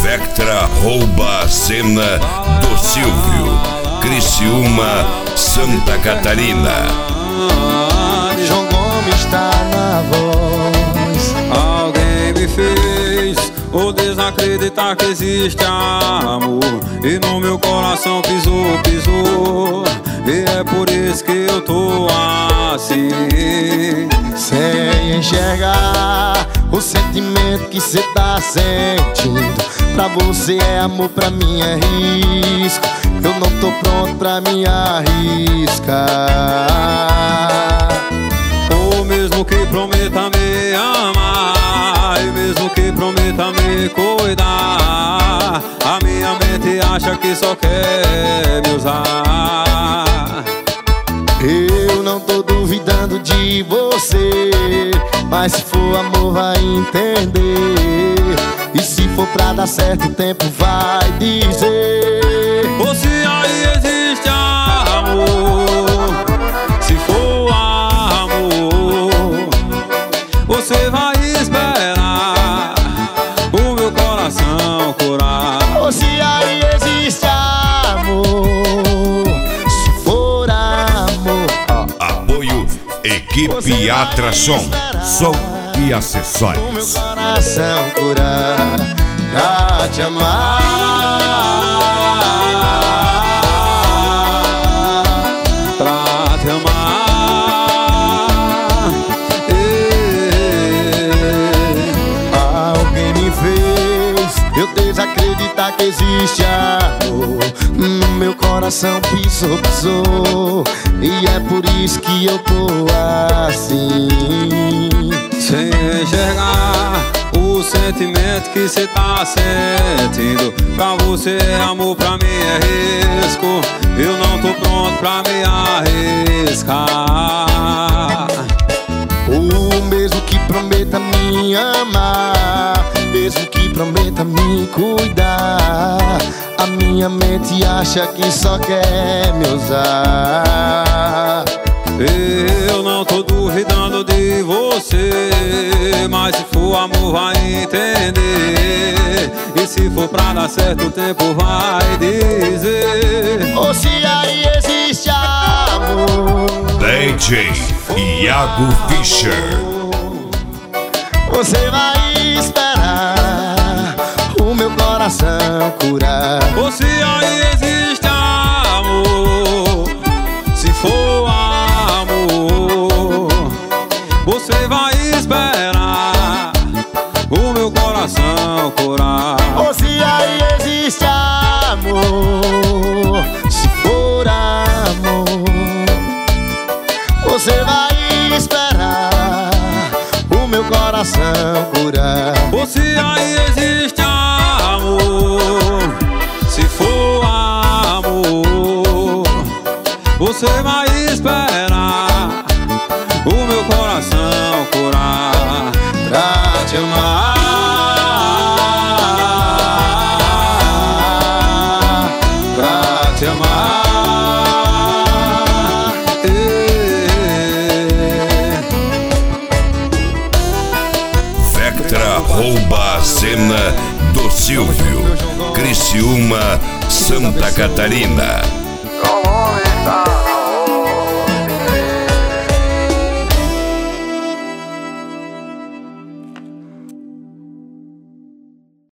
Vectra rouba a cena do Silvio, Criciúma, Santa Catarina. João Gomes tá na voz. Alguém me fez ou desacreditar que existe amor, e no meu coração pisou. E é por isso que eu tô assim, sem enxergar o sentimento que cê tá sentindo. Pra você é amor, pra mim é risco. Eu não tô pronto pra me arriscar. ou mesmo que prometa me amar, e mesmo que prometa me cuidar, a minha mente acha que só quer me usar. Eu não tô duvidando de você, mas se for amor vai entender. E se for pra dar certo o tempo vai dizer. Ou se aí existe amor, se for amor, você vai esperar o meu coração curar. Ou se aí existe amor, se for amor. Apoio Equipe Atração, som e O acessórios. meu coração curar pra te amar, Pra te amar. Alguém me fez eu desacreditar que existe amor. No meu coração pisou. E é por isso que eu tô assim, Sem enxergar o sentimento que cê tá sentindo. Pra você é amor, pra mim é risco. Eu não tô pronto pra me arriscar. o mesmo que prometa me amar, mesmo que prometa me cuidar, a minha mente acha que só quer me usar. Eu não tô duvidando de você, mas se for amor vai entender. E se for pra dar certo o tempo vai dizer. Ou se aí existe amor, DJ Iago Fischer. você vai esperar o meu coração curar. Ou se aí existe amor, se for amor, você vai esperar o meu coração curar. Ou se aí existe amor, se for amor, você vai esperar o meu coração curar. Ou se aí existe amor, se for amor, você vai esperar o meu coração curar. Pra te amar, pra te amar. Vectra rouba a cena do Silvio, Criciúma, Santa Catarina. Como está?